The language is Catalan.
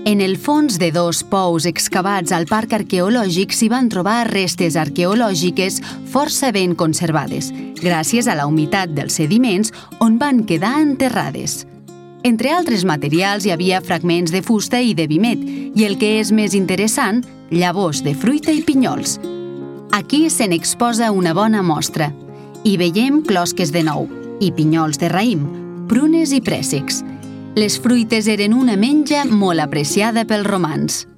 En el fons de 2 pous excavats al parc arqueològic s'hi van trobar restes arqueològiques força ben conservades, gràcies a la humitat dels sediments on van quedar enterrades. Entre altres materials hi havia fragments de fusta i de vimet, i el que és més interessant, llavors de fruita i pinyols. Aquí se n'exposa una bona mostra. Hi veiem closques de nou i pinyols de raïm, prunes i préssecs. Les fruites eren una menja molt apreciada pels romans.